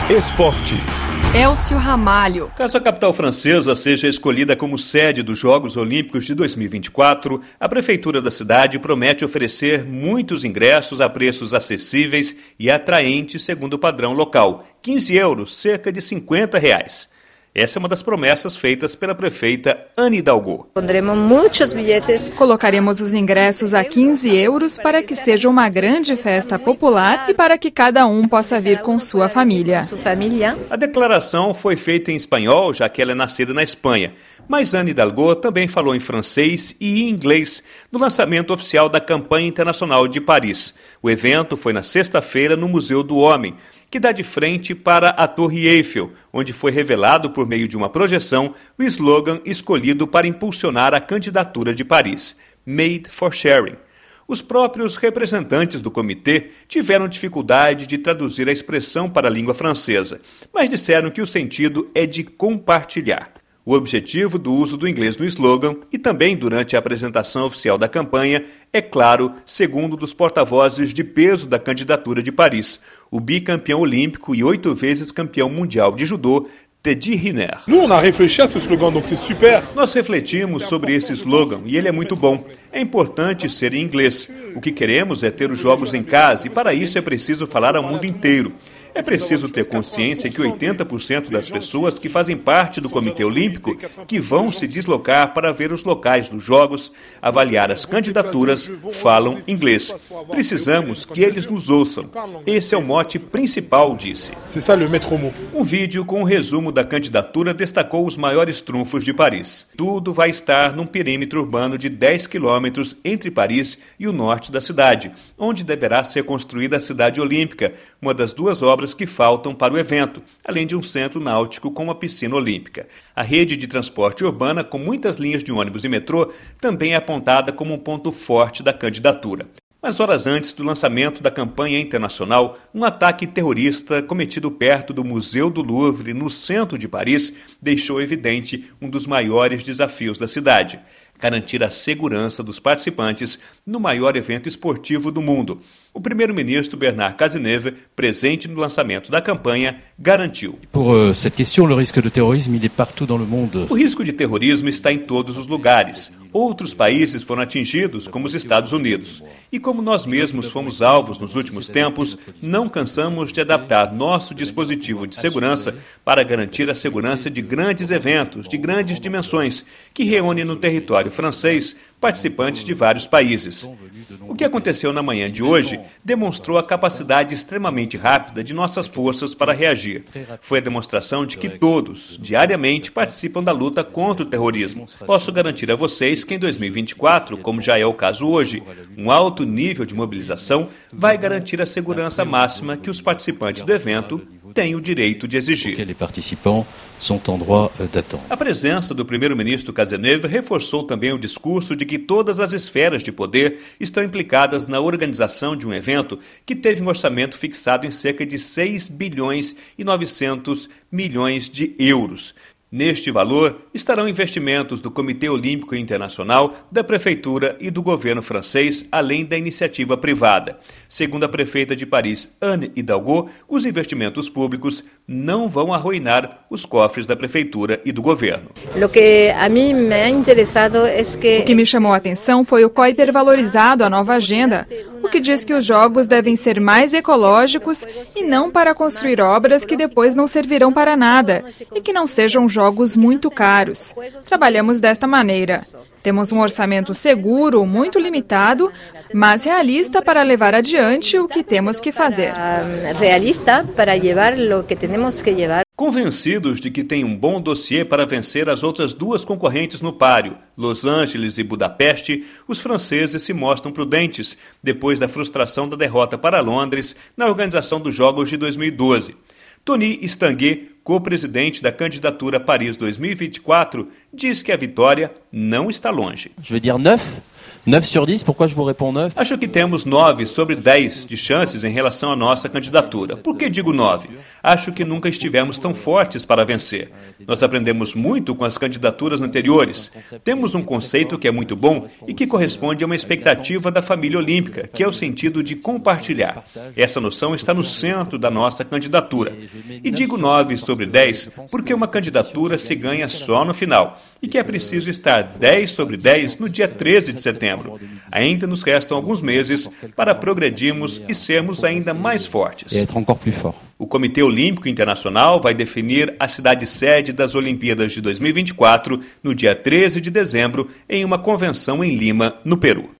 Esportes. Elcio Ramalho. Caso a capital francesa seja escolhida como sede dos Jogos Olímpicos de 2024, a prefeitura da cidade promete oferecer muitos ingressos a preços acessíveis e atraentes segundo o padrão local, 15 euros, cerca de R$50. Essa é uma das promessas feitas pela prefeita Anne Hidalgo. Colocaremos os ingressos a 15 euros para que seja uma grande festa popular e para que cada um possa vir com sua família. A declaração foi feita em espanhol, já que ela é nascida na Espanha. Mas Anne Hidalgo também falou em francês e em inglês no lançamento oficial da Campanha Internacional de Paris. O evento foi na sexta-feira no Museu do Homem, que dá de frente para a Torre Eiffel, onde foi revelado por meio de uma projeção o slogan escolhido para impulsionar a candidatura de Paris, Made for Sharing. Os próprios representantes do comitê tiveram dificuldade de traduzir a expressão para a língua francesa, mas disseram que o sentido é de compartilhar. O objetivo do uso do inglês no slogan e também durante a apresentação oficial da campanha é claro, segundo dos porta-vozes de peso da candidatura de Paris, o bicampeão olímpico e 8 vezes campeão mundial de judô, Teddy Riner. Nós refletimos sobre esse slogan e ele é muito bom. É importante ser em inglês. O que queremos é ter os jogos em casa e para isso é preciso falar ao mundo inteiro. É preciso ter consciência que 80% das pessoas que fazem parte do Comitê Olímpico que vão se deslocar para ver os locais dos Jogos, avaliar as candidaturas, falam inglês. Precisamos que eles nos ouçam. Esse é o mote principal, disse. Um vídeo com um resumo da candidatura destacou os maiores trunfos de Paris. Tudo vai estar num perímetro urbano de 10 quilômetros entre Paris e o norte da cidade, onde deverá ser construída a Cidade Olímpica, uma das 2 obras que faltam para o evento, além de um centro náutico com uma piscina olímpica. A rede de transporte urbana, com muitas linhas de ônibus e metrô, também é apontada como um ponto forte da candidatura. Mas horas antes do lançamento da campanha internacional, um ataque terrorista cometido perto do Museu do Louvre, no centro de Paris, deixou evidente um dos maiores desafios da cidade: garantir a segurança dos participantes no maior evento esportivo do mundo. O primeiro-ministro Bernard Cazeneuve, presente no lançamento da campanha, garantiu. O risco de terrorismo está em todos os lugares. Outros países foram atingidos, como os Estados Unidos. E como nós mesmos fomos alvos nos últimos tempos, não cansamos de adaptar nosso dispositivo de segurança para garantir a segurança de grandes eventos, de grandes dimensões, que reúnem no território francês participantes de vários países. O que aconteceu na manhã de hoje demonstrou a capacidade extremamente rápida de nossas forças para reagir. Foi a demonstração de que todos, diariamente, participam da luta contra o terrorismo. Posso garantir a vocês que em 2024, como já é o caso hoje, um alto nível de mobilização vai garantir a segurança máxima que os participantes do evento têm o direito de exigir. A presença do primeiro-ministro Cazeneuve reforçou também o discurso de que todas as esferas de poder estão implicadas na organização de um evento que teve um orçamento fixado em cerca de 6 bilhões e 900 milhões de euros. Neste valor estarão investimentos do Comitê Olímpico Internacional, da Prefeitura e do governo francês, além da iniciativa privada. Segundo a prefeita de Paris, Anne Hidalgo, os investimentos públicos não vão arruinar os cofres da Prefeitura e do governo. O que me chamou a atenção foi o COI ter valorizado a nova agenda, o que diz que os jogos devem ser mais ecológicos e não para construir obras que depois não servirão para nada e que não sejam jogos muito caros. Trabalhamos desta maneira. Temos um orçamento seguro, muito limitado, mas realista para levar adiante o que temos que fazer. Convencidos de que tem um bom dossiê para vencer as outras 2 concorrentes no páreo, Los Angeles e Budapeste, os franceses se mostram prudentes, depois da frustração da derrota para Londres na organização dos Jogos de 2012. Tony Estanguet, co-presidente da candidatura Paris 2024, diz que a vitória não está longe. 9 sur 10, pourquoi je vous réponds 9? Acho que temos 9 sobre 10 de chances em relação à nossa candidatura. Por que digo 9? Acho que nunca estivemos tão fortes para vencer. Nós aprendemos muito com as candidaturas anteriores. Temos um conceito que é muito bom e que corresponde a uma expectativa da família olímpica, que é o sentido de compartilhar. Essa noção está no centro da nossa candidatura. E digo 9 sobre 10 porque uma candidatura se ganha só no final e que é preciso estar 10 sobre 10 no dia 13 de setembro. Ainda nos restam alguns meses para progredirmos e sermos ainda mais fortes. O Comitê Olímpico Internacional vai definir a cidade-sede das Olimpíadas de 2024 no dia 13 de dezembro em uma convenção em Lima, no Peru.